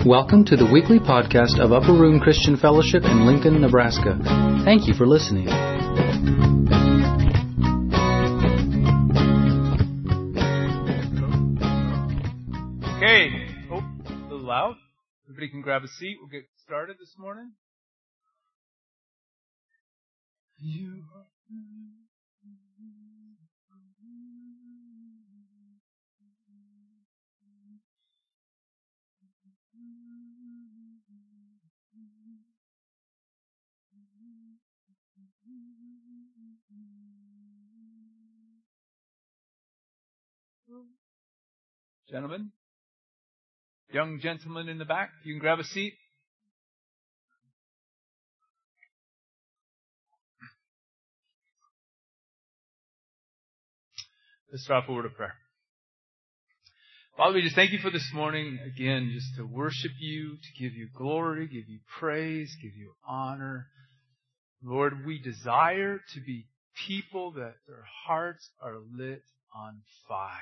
Welcome to the weekly podcast of Upper Room Christian Fellowship in Lincoln, Nebraska. Thank you for listening. Okay. Oh, a little loud. Everybody can grab a seat. We'll get started this morning. You Gentlemen, young gentleman in the back, you can grab a seat. Let's start off a word of prayer. Father, we just thank you for this morning, again, just to worship you, to give you glory, give you praise, give you honor. Lord, we desire to be people that their hearts are lit on fire.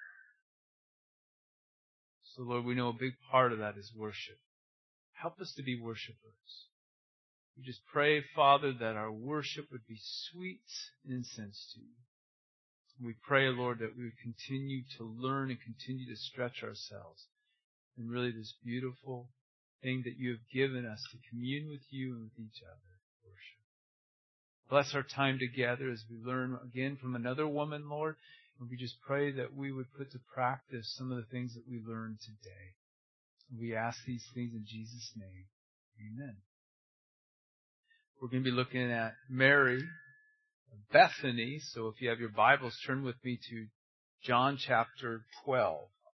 So, Lord, we know a big part of that is worship. Help us to be worshipers. We just pray, Father, that our worship would be sweet incense to you. We pray, Lord, that we would continue to learn and continue to stretch ourselves in really this beautiful thing that you have given us to commune with you and with each other. Worship. Bless our time together as we learn again from another woman, Lord. And we just pray that we would put to practice some of the things that we learned today. And we ask these things in Jesus' name. Amen. We're going to be looking at Mary of Bethany. So if you have your Bibles, turn with me to John chapter 12.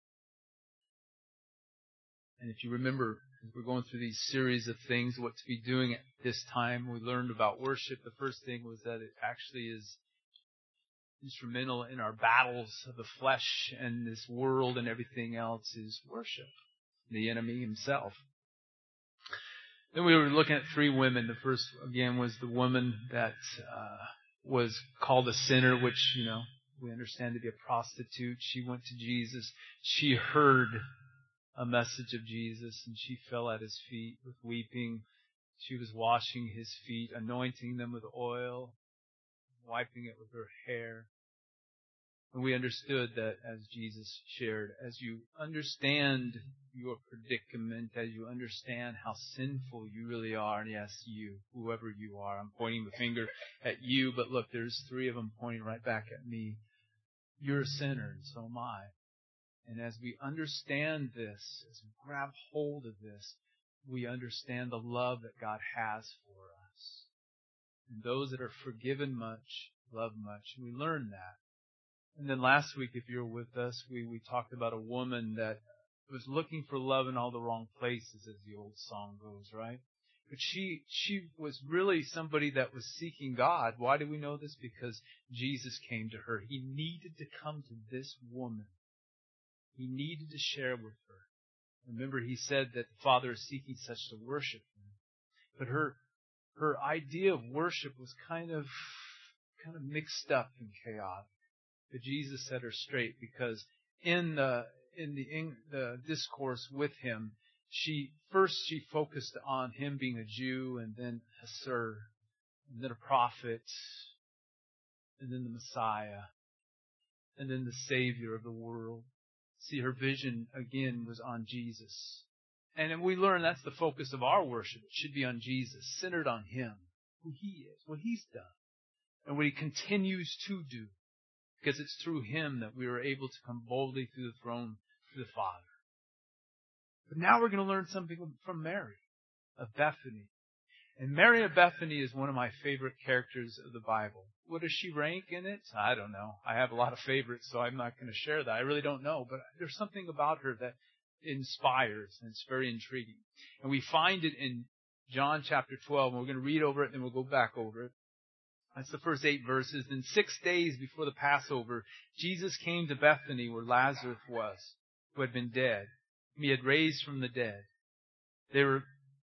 And if you remember, as we're going through these series of things, what to be doing at this time, we learned about worship. The first thing was that it actually is instrumental in our battles of the flesh and this world and everything else is worship. The enemy himself. Then we were looking at three women. The first, again, was the woman that was called a sinner, which, we understand to be a prostitute. She went to Jesus. She heard a message of Jesus, and she fell at his feet with weeping. She was washing his feet, anointing them with oil, wiping it with her hair. And we understood that, as Jesus shared, as you understand your predicament, as you understand how sinful you really are, and yes, you, whoever you are, I'm pointing the finger at you, but look, there's three of them pointing right back at me. You're a sinner, and so am I. And as we understand this, as we grab hold of this, we understand the love that God has for us. And those that are forgiven much, love much. And we learn that. And then last week, if you were with us, we talked about a woman that was looking for love in all the wrong places, as the old song goes, right? But she was really somebody that was seeking God. Why do we know this? Because Jesus came to her. He needed to come to this woman. He needed to share with her. Remember, he said that the Father is seeking such to worship him. But her idea of worship was kind of mixed up and chaotic. But Jesus set her straight, because in the discourse with him, she focused on him being a Jew, and then a Sir, and then a prophet, and then the Messiah, and then the Savior of the world. See, her vision again was on Jesus. And we learn that's the focus of our worship. It should be on Jesus, centered on him, who he is, what he's done, and what he continues to do. Because it's through him that we are able to come boldly through the throne to the Father. But now we're going to learn something from Mary of Bethany. And Mary of Bethany is one of my favorite characters of the Bible. What does she rank in it? I don't know. I have a lot of favorites, so I'm not going to share that. I really don't know. But there's something about her that inspires, and it's very intriguing. And we find it in John chapter 12, and we're going to read over it, and then we'll go back over it. That's the first 8 verses. Then 6 days before the Passover, Jesus came to Bethany where Lazarus was, who had been dead. He had raised from the dead. There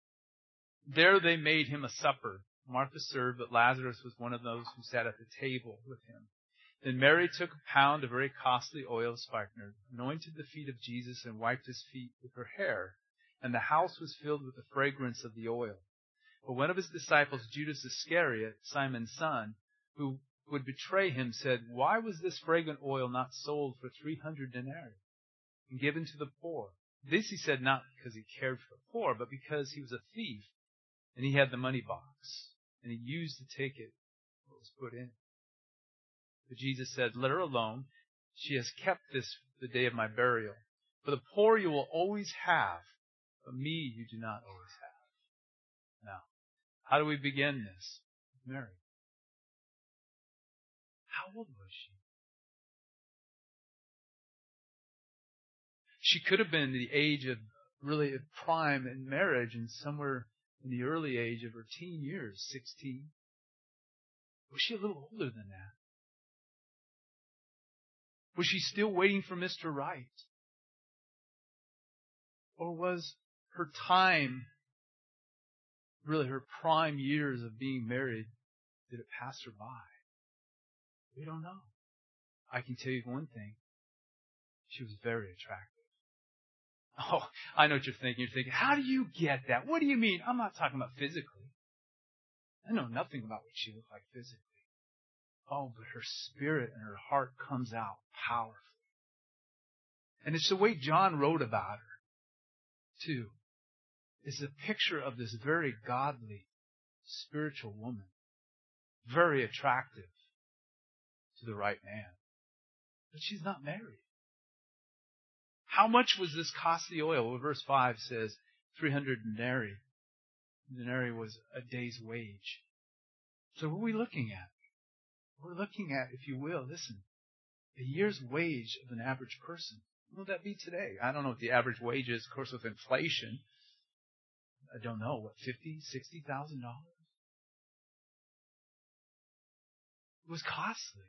they made him a supper. Martha served, but Lazarus was one of those who sat at the table with him. Then Mary took a pound of very costly oil of spikenard, anointed the feet of Jesus, and wiped his feet with her hair. and the house was filled with the fragrance of the oil. But one of his disciples, Judas Iscariot, Simon's son, who would betray him, said, "Why was this fragrant oil not sold for 300 denarii and given to the poor?" This he said not because he cared for the poor, but because he was a thief, and he had the money box, and he used to take it what was put in it. But Jesus said, "Let her alone. She has kept this the day of my burial. For the poor you will always have, but me you do not always have." Now, how do we begin this? Mary. How old was she? She could have been the age of really prime in marriage and somewhere in the early age of her teen years, 16. Was she a little older than that? Was she still waiting for Mr. Right? Or was her time, really her prime years of being married, did it pass her by? We don't know. I can tell you one thing. She was very attractive. Oh, I know what you're thinking. You're thinking, how do you get that? What do you mean? I'm not talking about physically. I know nothing about what she looked like physically. Oh, but her spirit and her heart comes out powerfully. And it's the way John wrote about her, too. It's a picture of this very godly, spiritual woman. Very attractive to the right man. But she's not married. How much was this costly oil? Well, verse 5 says 300 denarii. Denarii was a day's wage. So what are we looking at? We're looking at, if you will, listen, a year's wage of an average person. What would that be today? I don't know what the average wage is, of course, with inflation. I don't know, what, $50,000, $60,000? It was costly.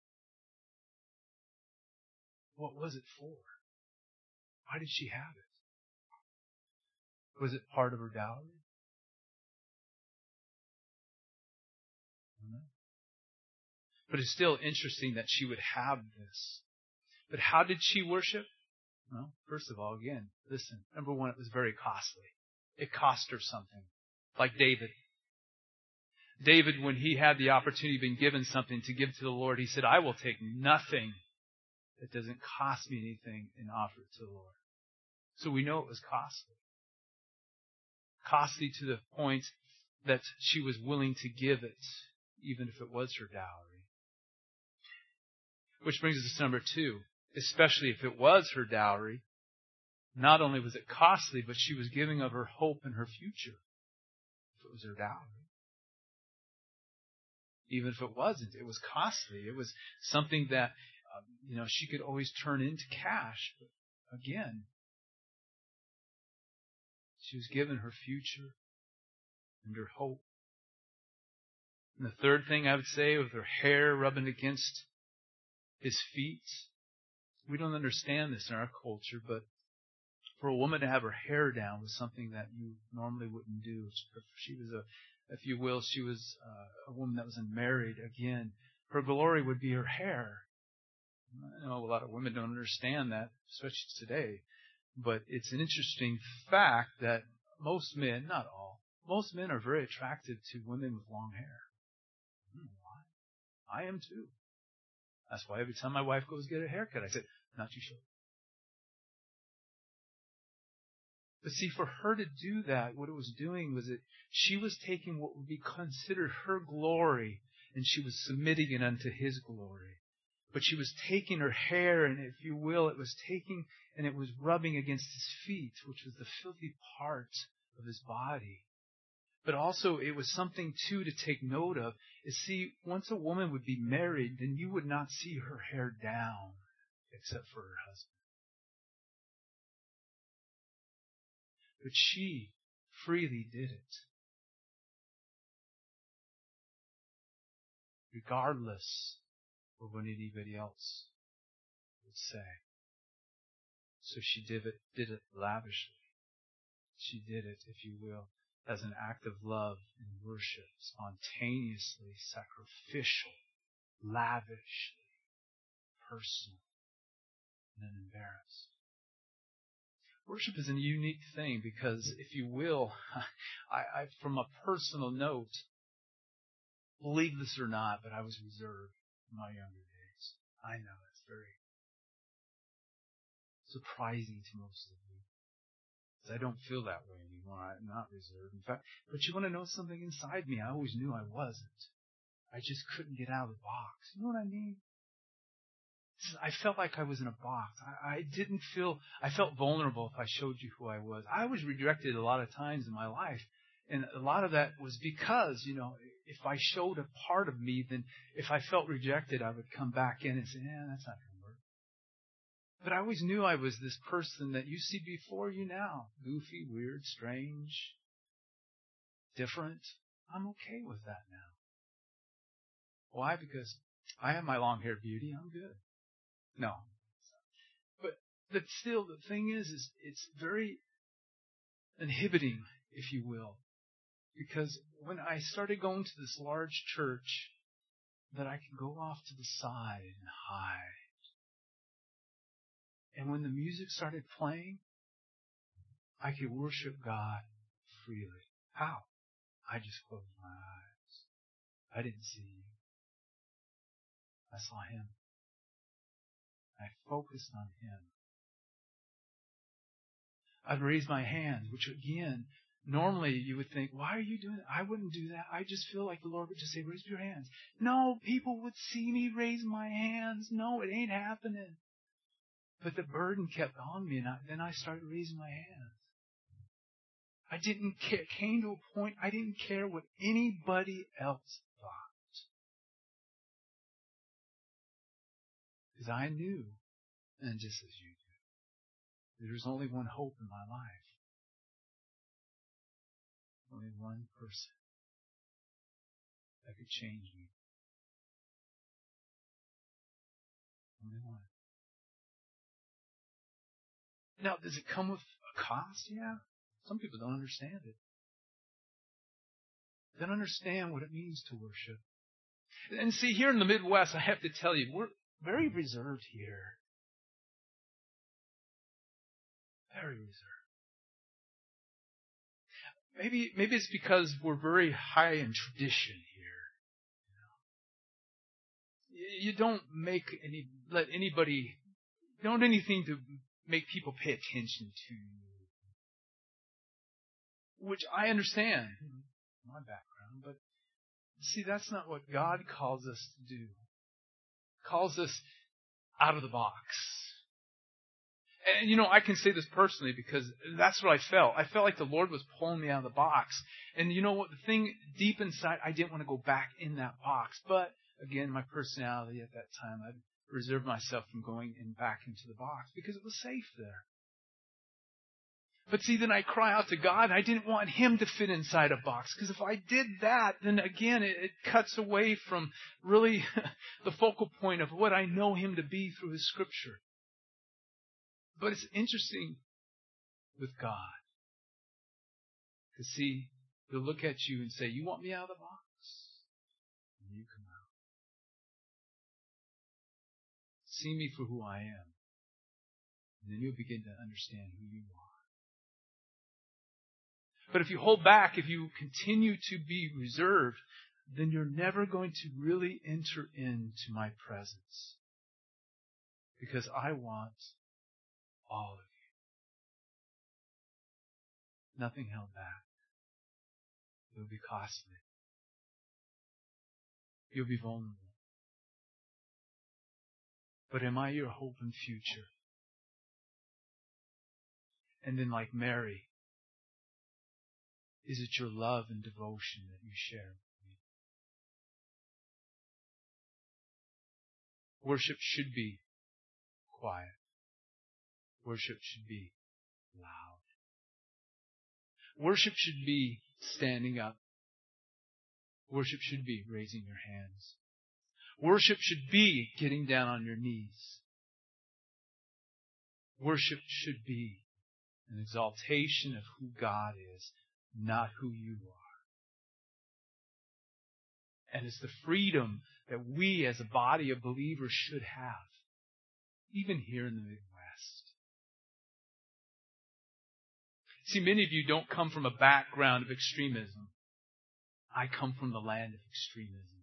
What was it for? Why did she have it? Was it part of her dowry? I don't know. But it's still interesting that she would have this. But how did she worship? Well, first of all, again, listen. Number one, it was very costly. It cost her something. Like David. David, when he had the opportunity, been given something to give to the Lord, he said, "I will take nothing that doesn't cost me anything and offer it to the Lord." So we know it was costly. Costly to the point that she was willing to give it, even if it was her dowry. Which brings us to number 2. Especially if it was her dowry, not only was it costly, but she was giving of her hope and her future. If it was her dowry. Even if it wasn't, it was costly. It was something that, she could always turn into cash. But again, she was given her future and her hope. And the third thing I would say, with her hair rubbing against his feet, we don't understand this in our culture, but for a woman to have her hair down was something that you normally wouldn't do. She was if you will, she was a woman that was unmarried. Again, her glory would be her hair. I know a lot of women don't understand that, especially today. But it's an interesting fact that most men, not all, most men are very attracted to women with long hair. I don't know why. I am too. That's why every time my wife goes get a haircut, I say, "Not too short." But see, for her to do that, what it was doing was that she was taking what would be considered her glory, and she was submitting it unto His glory. But she was taking her hair, and if you will, it was taking and it was rubbing against His feet, which was the filthy part of His body. But also, it was something, too, to take note of. Is, see, once a woman would be married, then you would not see her hair down, except for her husband. But she freely did it, regardless of what anybody else would say. So she did it lavishly. She did it, if you will, as an act of love and worship, spontaneously, sacrificial, lavishly, personal, and unembarrassed. Worship is a unique thing because, if you will, I from a personal note, believe this or not, but I was reserved in my younger days. I know it's very surprising to most of you. Because I don't feel that way anymore. I'm not reserved. In fact, but you want to know something inside me? I always knew I wasn't. I just couldn't get out of the box. You know what I mean? I felt like I was in a box. I felt vulnerable if I showed you who I was. I was rejected a lot of times in my life. And a lot of that was because, if I showed a part of me, then if I felt rejected, I would come back in and say, that's not going to work. But I always knew I was this person that you see before you now. Goofy, weird, strange, different. I'm okay with that now. Why? Because I have my long-haired beauty. I'm good. No. But still, the thing is it's very inhibiting, if you will. Because when I started going to this large church, that I could go off to the side and hide. And when the music started playing, I could worship God freely. How? I just closed my eyes. I didn't see you. I saw Him. I focused on Him. I'd raise my hands, which again, normally you would think, why are you doing that? I wouldn't do that. I just feel like the Lord would just say, raise your hands. No, people would see me raise my hands. No, it ain't happening. But the burden kept on me, and then I started raising my hands. I didn't care. Came to a point I didn't care what anybody else thought. Because I knew, and just as you do, there's only one hope in my life. Only one person that could change me. Only one. Now, does it come with a cost? Yeah. Some people don't understand it. They don't understand what it means to worship. And see, here in the Midwest, I have to tell you, we're very reserved here. Very reserved. Maybe it's because we're very high in tradition here. You don't let anybody, don't anything to make people pay attention to you. Which I understand, my background, but see, that's not what God calls us to do. He calls us out of the box. And I can say this personally because that's what I felt. I felt like the Lord was pulling me out of the box. And you know what? The thing deep inside, I didn't want to go back in that box. But again, my personality at that time, I'd reserved myself from going back into the box because it was safe there. But see, then I cry out to God, and I didn't want Him to fit inside a box. Because if I did that, then again, it cuts away from really the focal point of what I know Him to be through His Scripture. But it's interesting with God. Because see, He'll look at you and say, you want me out of the box? And you come out. See me for who I am. And then you'll begin to understand who you are. But if you hold back, if you continue to be reserved, then you're never going to really enter into my presence. Because I want all of you. Nothing held back. It will be costly. You'll be vulnerable. But am I your hope and future? And then like Mary, is it your love and devotion that you share with me? Worship should be quiet. Worship should be loud. Worship should be standing up. Worship should be raising your hands. Worship should be getting down on your knees. Worship should be an exaltation of who God is, not who you are. And it's the freedom that we as a body of believers should have, even here in the Midwest. See, many of you don't come from a background of extremism. I come from the land of extremism.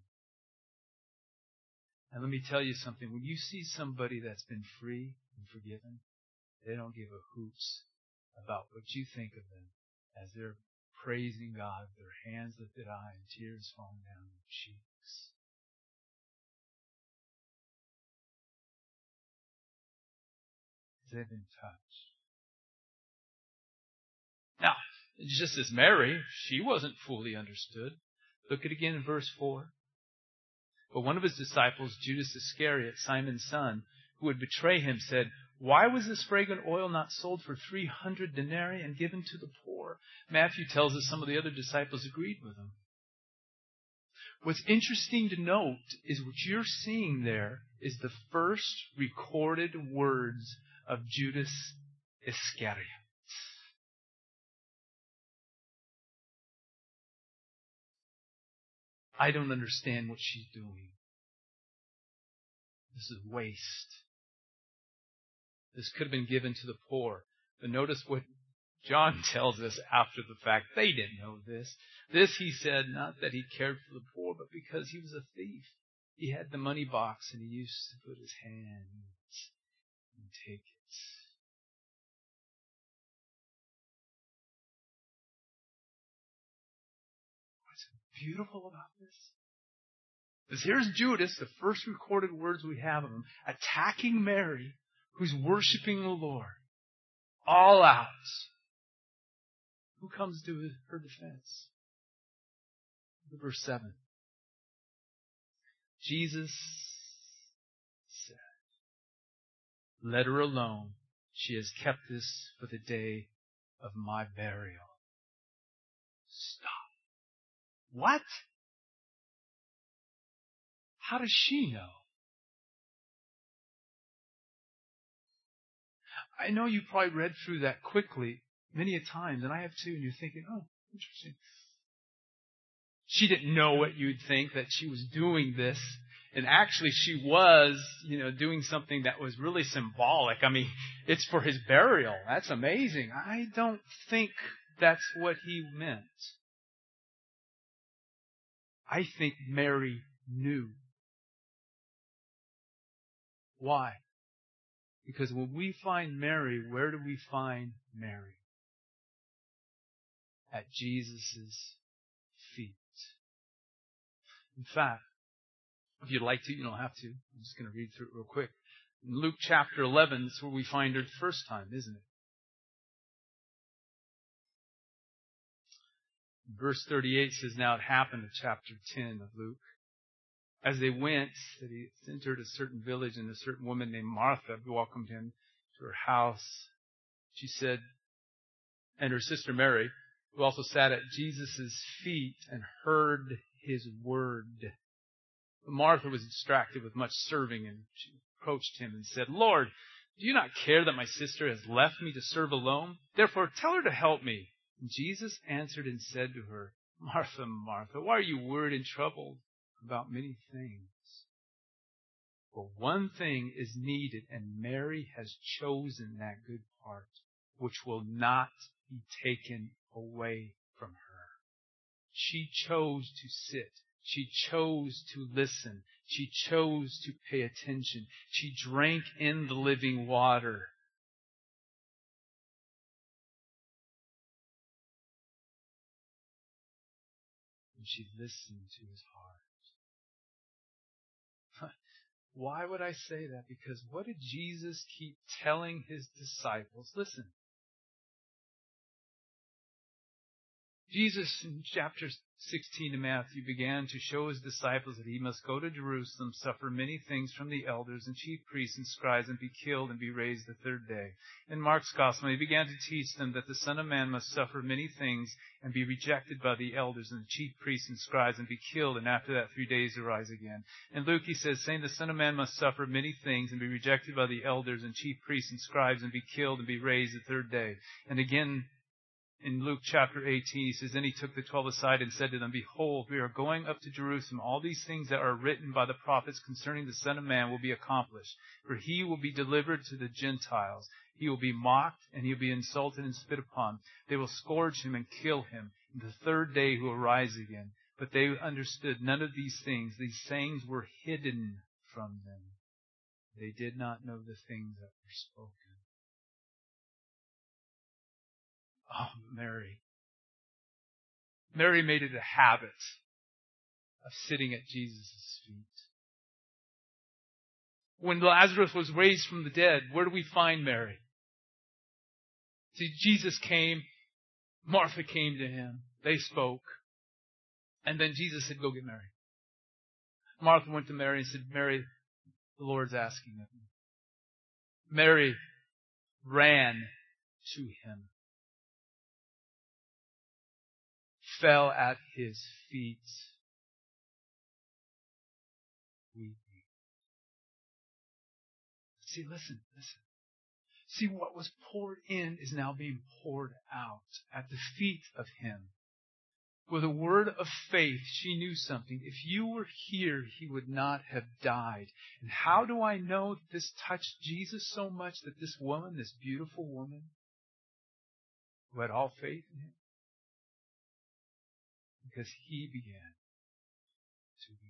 And let me tell you something. When you see somebody that's been free and forgiven, they don't give a hoots about what you think of them as they're praising God with their hands lifted high and tears falling down their cheeks. They've been touched. Now, just as Mary, she wasn't fully understood. Look at it again in verse 4. But one of his disciples, Judas Iscariot, Simon's son, who would betray him, said, "Why was this fragrant oil not sold for 300 denarii and given to the poor?" Matthew tells us some of the other disciples agreed with him. What's interesting to note is what you're seeing there is the first recorded words of Judas Iscariot. I don't understand what she's doing. This is waste. This could have been given to the poor. But notice what John tells us after the fact. They didn't know this. This, he said, not that he cared for the poor, but because he was a thief. He had the money box and he used to put his hands and take it. What's beautiful about this? Because here's Judas, the first recorded words we have of him, attacking Mary, who's worshiping the Lord. All out. Who comes to her defense? Verse 7. Jesus said, "Let her alone. She has kept this for the day of my burial." Stop. What? How does she know? I know you probably read through that quickly many a times, and I have too, and you're thinking, oh, interesting. She didn't know what you'd think, that she was doing this. And actually she was, doing something that was really symbolic. I mean, it's for his burial. That's amazing. I don't think that's what he meant. I think Mary knew. Why? Because when we find Mary, where do we find Mary? At Jesus' feet. In fact, if you'd like to, you don't have to. I'm just going to read through it real quick. In Luke chapter 11, that's where we find her the first time, isn't it? Verse 38 says, "Now it happened," in chapter 10 of Luke, "as they went, that he entered a certain village, and a certain woman named Martha welcomed him to her house. She said," and her sister Mary, who also sat at Jesus' feet and heard his word. But Martha was distracted with much serving, and she approached him and said, "Lord, do you not care that my sister has left me to serve alone? Therefore tell her to help me." And Jesus answered and said to her, "Martha, Martha, why are you worried and troubled about many things? For one thing is needed, and Mary has chosen that good part, which will not be taken away from her." She chose to sit. She chose to listen. She chose to pay attention. She drank in the living water. And she listened to his heart. Why would I say that? Because what did Jesus keep telling his disciples? Listen. Jesus, in chapter 16 of Matthew, began to show his disciples that he must go to Jerusalem, suffer many things from the elders and chief priests and scribes, and be killed and be raised the third day. In Mark's Gospel, he began to teach them that the Son of Man must suffer many things and be rejected by the elders and the chief priests and scribes and be killed, and after that 3 days arise again. In Luke, he says, saying the Son of Man must suffer many things and be rejected by the elders and chief priests and scribes and be killed and be raised the third day. And again, in Luke chapter 18, he says, Then he took the 12 aside and said to them, Behold, we are going up to Jerusalem. All these things that are written by the prophets concerning the Son of Man will be accomplished. For he will be delivered to the Gentiles. He will be mocked, and he will be insulted and spit upon. They will scourge him and kill him. And the third day he will rise again. But they understood none of these things. These sayings were hidden from them. They did not know the things that were spoken. Oh, Mary. Mary made it a habit of sitting at Jesus' feet. When Lazarus was raised from the dead, where do we find Mary? See, Jesus came, Martha came to him, they spoke, and then Jesus said, Go get Mary. Martha went to Mary and said, Mary, the Lord's asking of you. Mary ran to him, fell at his feet, weeping. See, listen. See, what was poured in is now being poured out at the feet of him. With a word of faith, she knew something. If you were here, he would not have died. And how do I know that this touched Jesus so much that this woman, this beautiful woman, who had all faith in him? Because he began to weep.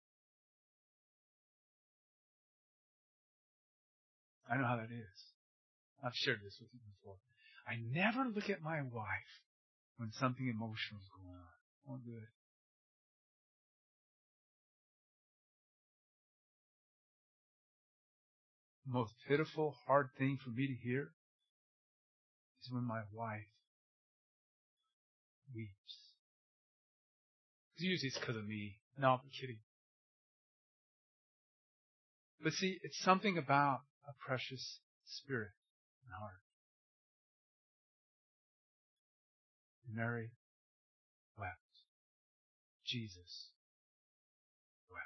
I know how that is. I've shared this with you before. I never look at my wife when something emotional is going on. Oh, good. The most pitiful, hard thing for me to hear is when my wife weeps. Usually it's because of me. No, I'm kidding. But see, it's something about a precious spirit and heart. Mary wept. Jesus wept.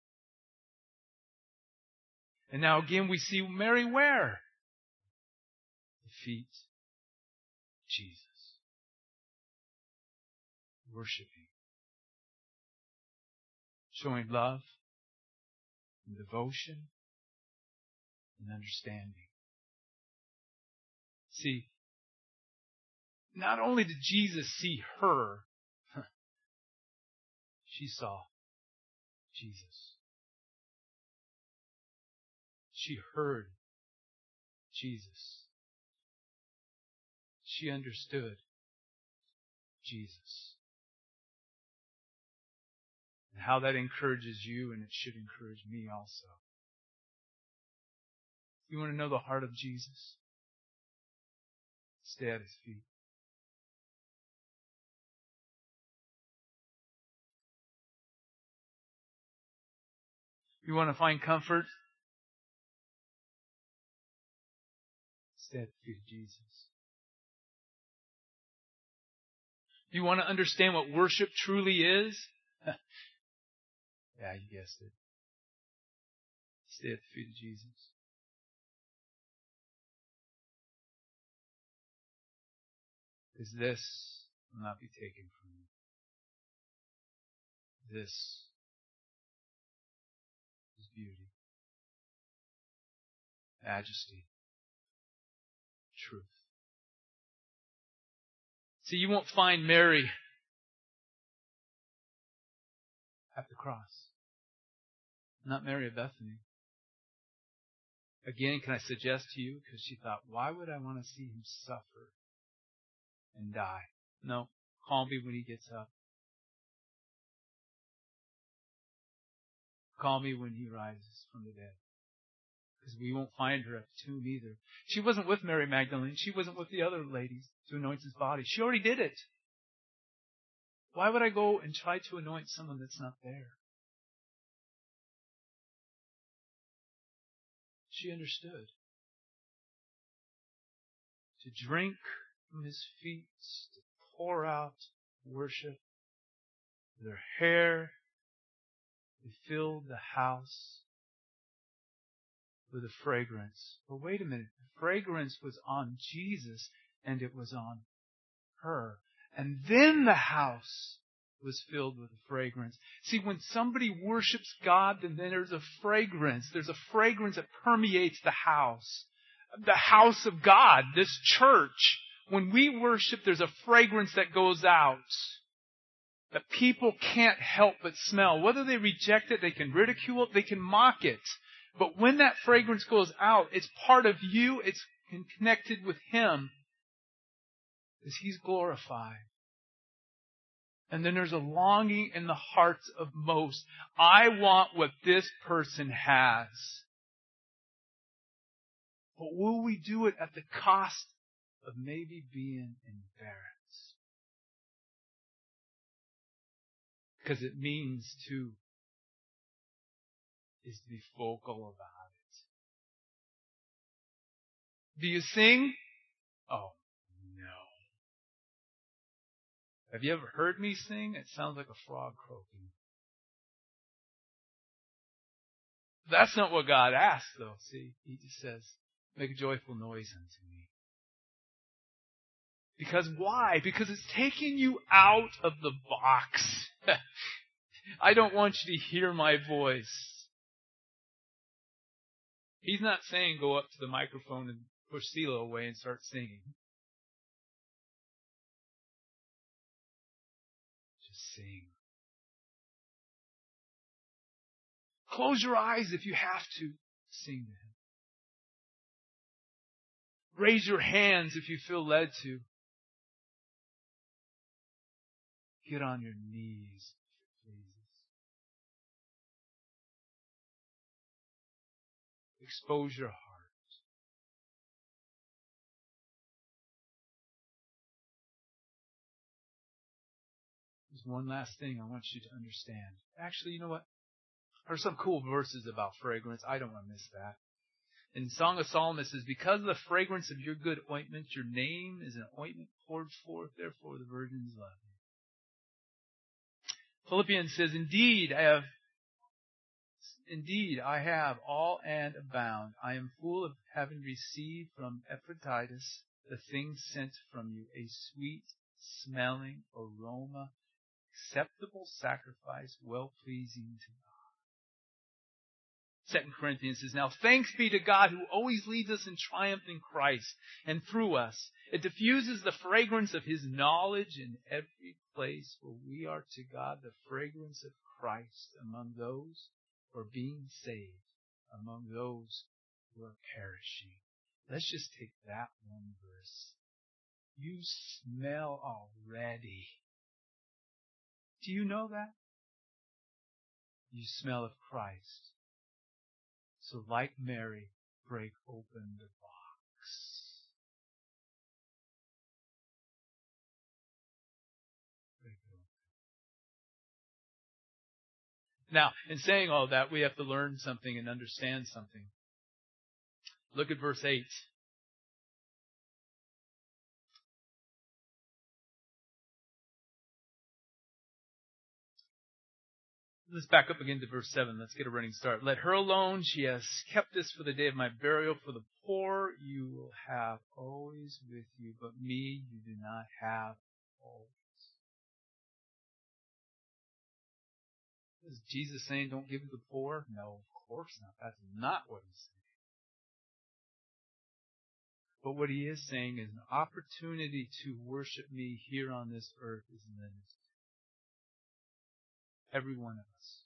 And now again we see Mary where? The feet of Jesus. Worshiping. Showing love and devotion and understanding. See, not only did Jesus see her, she saw Jesus. She heard Jesus. She understood Jesus. And how that encourages you, and it should encourage me also. You want to know the heart of Jesus? Stay at his feet. You want to find comfort? Stay at the feet of Jesus. You want to understand what worship truly is? Yeah, you guessed it. Stay at the feet of Jesus. Because this will not be taken from you. This is beauty, majesty, truth. See, you won't find Mary at the cross. Not Mary of Bethany. Again, can I suggest to you, because she thought, why would I want to see him suffer and die? No, call me when he gets up. Call me when he rises from the dead. Because we won't find her at the tomb either. She wasn't with Mary Magdalene. She wasn't with the other ladies to anoint his body. She already did it. Why would I go and try to anoint someone that's not there? She understood. To drink from his feet, to pour out worship. Their hair, they filled the house with a fragrance. But wait a minute. The fragrance was on Jesus and it was on her. And then the house was filled with a fragrance. See, when somebody worships God, then there's a fragrance. There's a fragrance that permeates the house. The house of God, this church. When we worship, there's a fragrance that goes out that people can't help but smell. Whether they reject it, they can ridicule it, they can mock it. But when that fragrance goes out, it's part of you, it's connected with Him, as He's glorified. And then there's a longing in the hearts of most. I want what this person has. But will we do it at the cost of maybe being embarrassed? Because it means to is to be vocal about it. Do you sing? Oh, no. Have you ever heard me sing? It sounds like a frog croaking. That's not what God asks, though. See, He just says, make a joyful noise unto me. Because why? Because it's taking you out of the box. I don't want you to hear my voice. He's not saying go up to the microphone and push Selah away and start singing. Just sing. Close your eyes if you have to. Sing to Him. Raise your hands if you feel led to. Get on your knees, please. Expose your heart. There's one last thing I want you to understand. Actually, you know what? There's some cool verses about fragrance. I don't want to miss that. In Song of Solomon it says, because of the fragrance of your good ointment, your name is an ointment poured forth, therefore the virgins love you. Philippians says, Indeed, I have all and abound. I am full of having received from Epaphroditus the things sent from you, a sweet-smelling aroma, acceptable sacrifice, well-pleasing to God. 2 Corinthians says, Now thanks be to God who always leads us in triumph in Christ, and through us. It diffuses the fragrance of His knowledge in every place where we are to God the fragrance of Christ among those who are being saved, among those who are perishing. Let's just take that one verse. You smell already. Do you know that? You smell of Christ. So like Mary, break open the box. Break it open. Now, in saying all that, we have to learn something and understand something. Look at verse 8. Let's back up again to verse 7. Let's get a running start. Let her alone. She has kept this for the day of my burial. For the poor you will have always with you, but me you do not have always. Is Jesus saying don't give to the poor? No, of course not. That's not what He's saying. But what He is saying is an opportunity to worship me here on this earth is limited. Every one of us.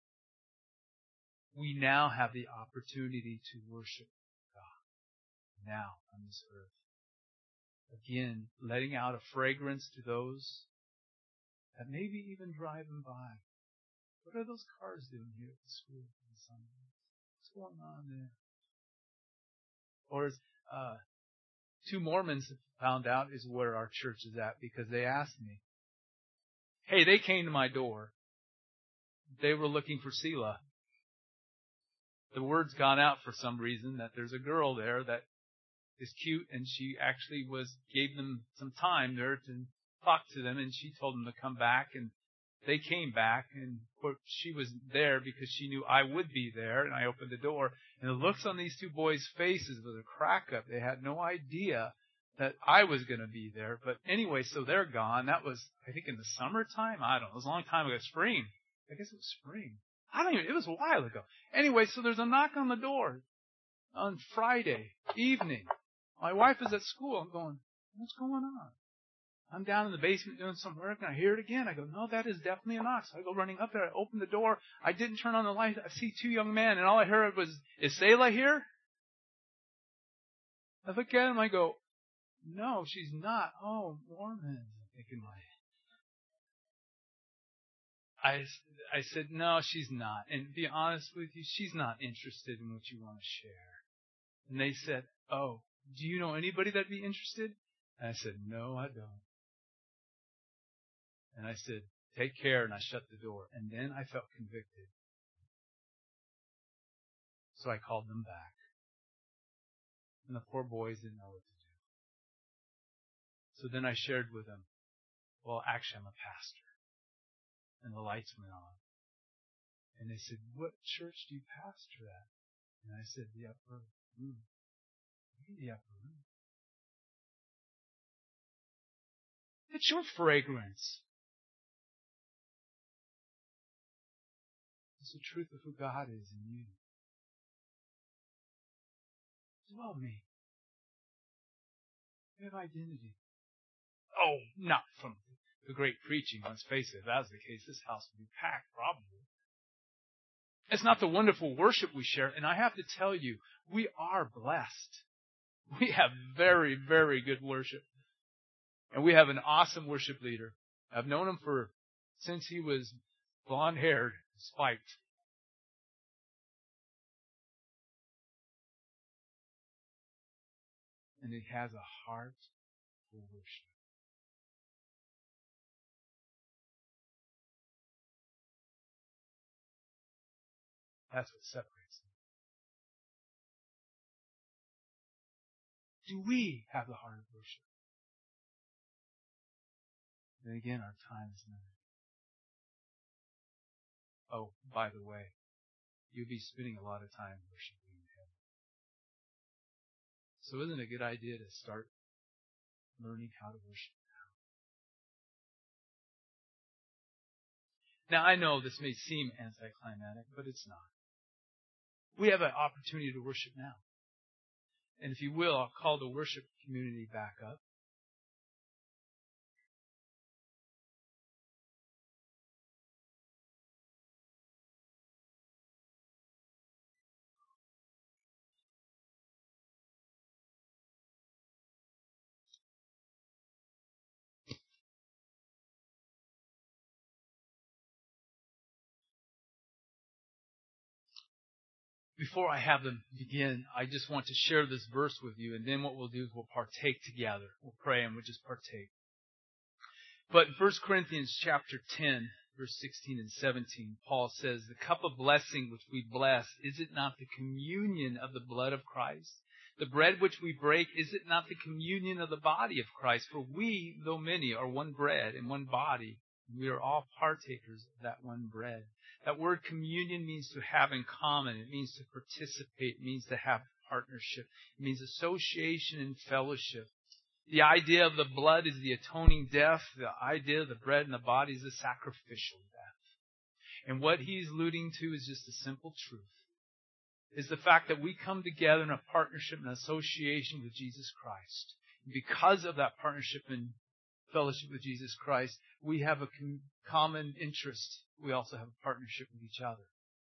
We now have the opportunity to worship God now on this earth. Again, letting out a fragrance to those that maybe even driving by. What are those cars doing here at the school on Sunday? What's going on there? Or as two Mormons found out is where our church is at because they asked me. Hey, they came to my door. They were looking for Selah. The word's gone out for some reason that there's a girl there that is cute, and she actually gave them some time there to talk to them, and she told them to come back, and they came back, and she was there because she knew I would be there, and I opened the door, and the looks on these two boys' faces was a crack up. They had no idea that I was going to be there. But anyway, so they're gone. That was, I think, in the summertime. I don't know. It was a long time ago. Spring. I guess it was spring. It was a while ago. Anyway, so there's a knock on the door on Friday evening. My wife is at school. I'm going, what's going on? I'm down in the basement doing some work, and I hear it again. I go, no, that is definitely a knock. So I go running up there. I open the door. I didn't turn on the light. I see two young men, and all I heard was, is Selah here? I look at him. I go, no, she's not. Oh, Mormons. I'm thinking, I said, no, she's not. And to be honest with you, she's not interested in what you want to share. And they said, oh, do you know anybody that'd be interested? And I said, no, I don't. And I said, take care, and I shut the door. And then I felt convicted. So I called them back. And the poor boys didn't know what to do. So then I shared with them, well, actually, I'm a pastor. And the lights went on. And they said, what church do you pastor at? And I said, the upper room. The upper room. It's your fragrance. It's the truth of who God is in you. Dwell me. You have identity. Oh, not from the great preaching, let's face it. If that was the case, this house would be packed, probably. It's not the wonderful worship we share, and I have to tell you, we are blessed. We have very, very good worship. And we have an awesome worship leader. I've known him since he was blonde-haired, spiked. And he has a heart for worship. That's what separates them. Do we have the heart of worship? And again, our time is limited. Oh, by the way, you'll be spending a lot of time worshiping in heaven. So isn't it a good idea to start learning how to worship now? Now, I know this may seem anticlimactic, but it's not. We have an opportunity to worship now. And if you will, I'll call the worship community back up. Before I have them begin, I just want to share this verse with you, and then what we'll do is we'll partake together. We'll pray and we'll just partake. But in 1 Corinthians chapter 10, verse 16 and 17, Paul says, the cup of blessing which we bless, is it not the communion of the blood of Christ? The bread which we break, is it not the communion of the body of Christ? For we, though many, are one bread and one body. We are all partakers of that one bread. That word communion means to have in common. It means to participate. It means to have partnership. It means association and fellowship. The idea of the blood is the atoning death. The idea of the bread and the body is the sacrificial death. And what he's alluding to is just a simple truth. Is the fact that we come together in a partnership and association with Jesus Christ. And because of that partnership and fellowship with Jesus Christ, we have a common interest. We also have a partnership with each other.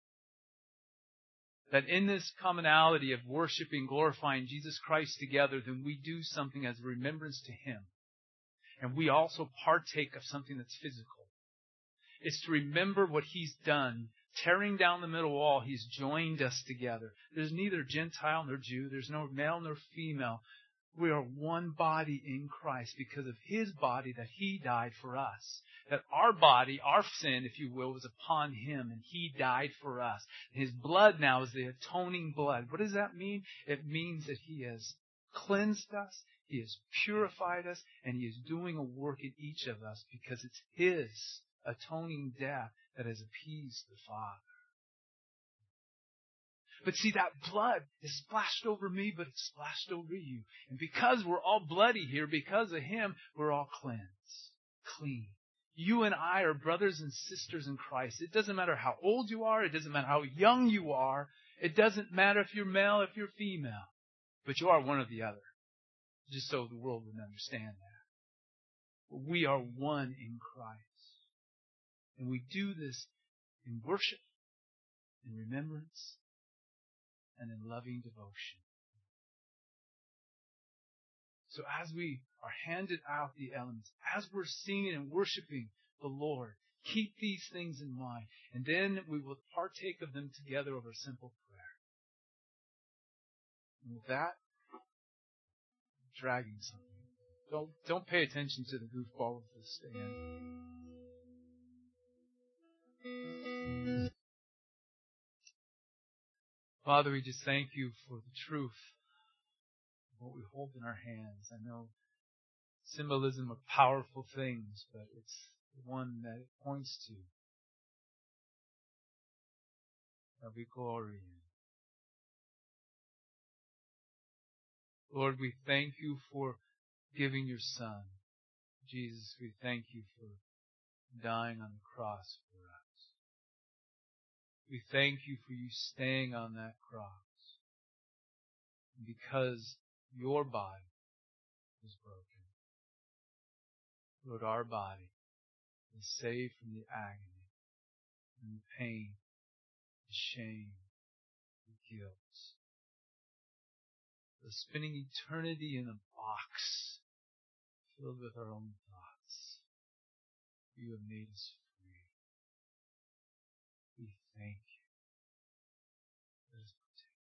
That in this commonality of worshiping, glorifying Jesus Christ together, then we do something as a remembrance to Him. And we also partake of something that's physical. It's to remember what He's done. Tearing down the middle wall, He's joined us together. There's neither Gentile nor Jew. There's no male nor female. We are one body in Christ because of His body that He died for us. That our body, our sin, if you will, was upon Him and He died for us. His blood now is the atoning blood. What does that mean? It means that He has cleansed us, He has purified us, and He is doing a work in each of us because it's His atoning death that has appeased the Father. But see, that blood is splashed over me, but it's splashed over you. And because we're all bloody here, because of Him, we're all cleansed, clean. You and I are brothers and sisters in Christ. It doesn't matter how old you are. It doesn't matter how young you are. It doesn't matter if you're male, if you're female. But you are one or the other. Just so the world would understand that. We are one in Christ. And we do this in worship, in remembrance, and in loving devotion. So as we are handed out the elements, as we're singing and worshiping the Lord, keep these things in mind. And then we will partake of them together over a simple prayer. And with that, I'm dragging something. Don't pay attention to the goofball with the stand. Father, we just thank you for the truth of what we hold in our hands. I know symbolism of powerful things, but it's the one that it points to that we glory in. Lord, we thank you for giving your Son. Jesus, we thank you for dying on the cross for us. We thank you for you staying on that cross. Because your body was broken, Lord, our body is saved from the agony and the pain, the shame, the guilt. The spending eternity in a box filled with our own thoughts. You have made us free. We thank you. Let us partake.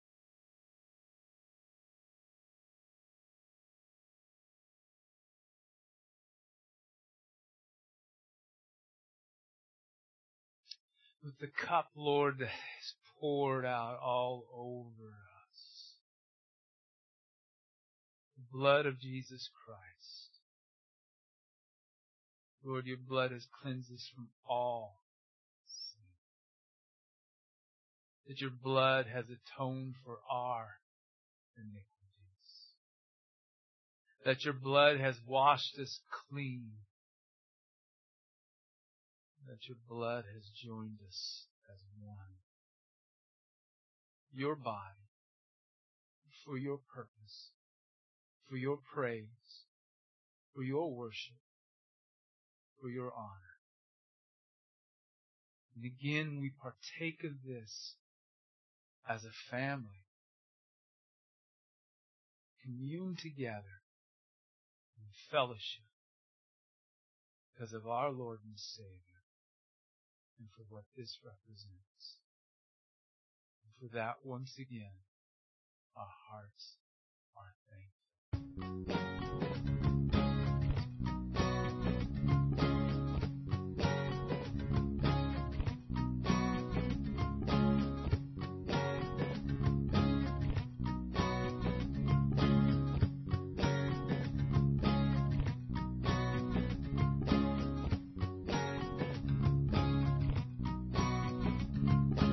With the cup, Lord, that is poured out all over us. The blood of Jesus Christ. Lord, your blood has cleansed us from all sin. That your blood has atoned for our iniquities. That your blood has washed us clean. That your blood has joined us as one. Your body, for your purpose, for your praise, for your worship, for your honor. And again, we partake of this as a family. Commune together in fellowship because of our Lord and Savior and for what this represents. And for that, once again, our hearts